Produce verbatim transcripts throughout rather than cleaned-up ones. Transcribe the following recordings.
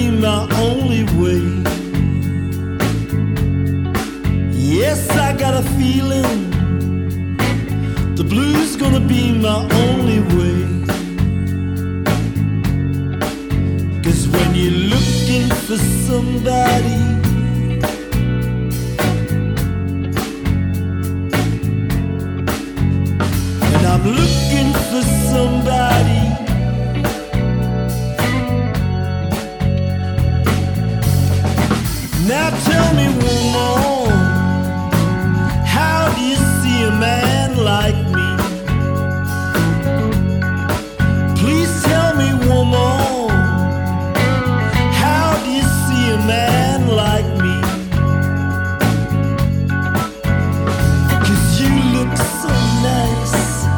be my only way. Yes, I got a feeling the blues gonna be my only way. 'Cause when you're looking for somebody, and I'm looking for somebody, now tell me, woman, how do you see a man like me? Please tell me, woman, how do you see a man like me? 'Cause you look so nice,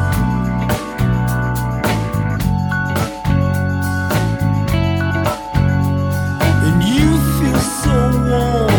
and you feel so warm.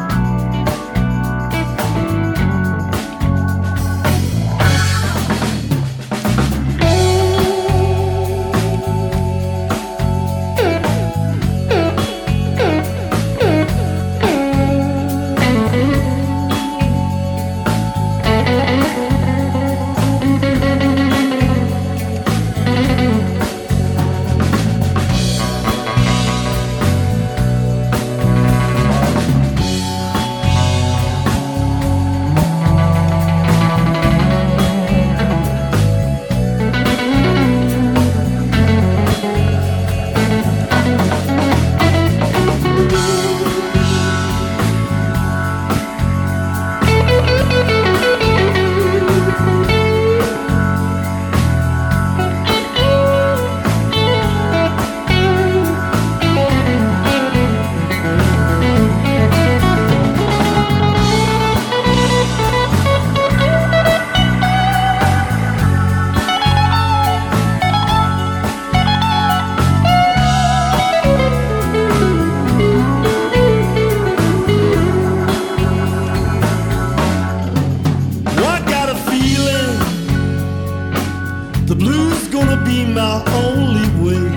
The blues gonna be my only way.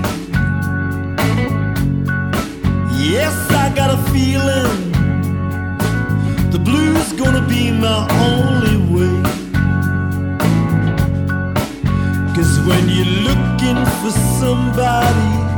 Yes, I got a feeling the blues gonna be my only way. 'Cause when you're looking for somebody,